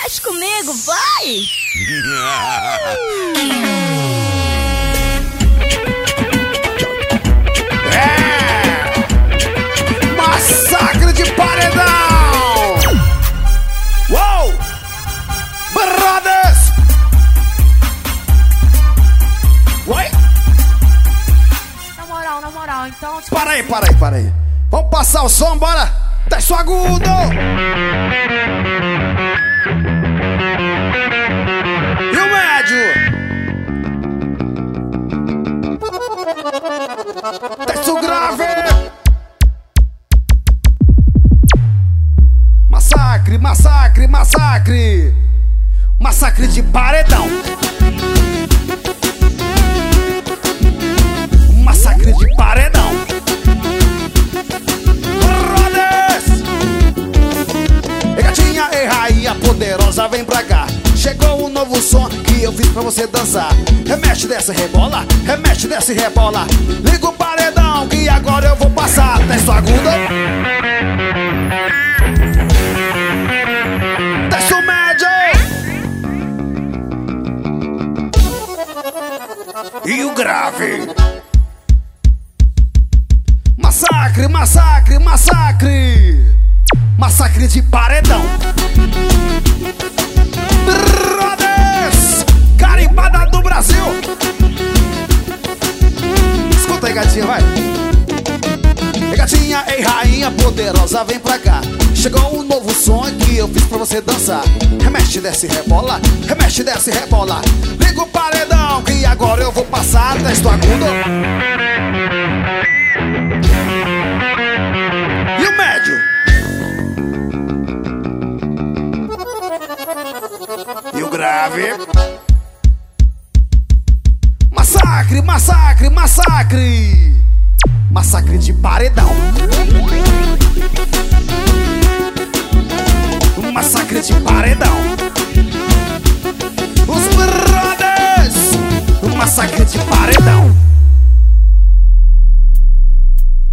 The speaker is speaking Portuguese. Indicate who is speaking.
Speaker 1: Mexe comigo, vai!
Speaker 2: Massacre de paredão! Uou! Brothers! Oi?
Speaker 3: Na moral, então...
Speaker 2: Para aí. Vamos passar o som, bora! Desce o agudo! E o médio? Desce o grave! Massacre! Massacre de paredão! Massacre de paredão! Gatinha e rainha poderosa, vem pra cá. Chegou um novo som que eu fiz pra você dançar. Remexe, desce, rebola. Remexe, desce, rebola. Liga o paredão que agora eu vou passar. Desce o agudo. Desce o médio. E o grave. Massacre. Massacre de paredão. Brothers, carimbada do Brasil. Escuta aí, gatinha, vai. Gatinha e rainha poderosa, vem pra cá. Chegou um novo som que eu fiz pra você dançar. Remexe, desce, rebola. Remexe, desce, rebola. Liga o paredão que agora eu vou passar. Teste o agudo. E o médio? E o grave? Massacre de paredão.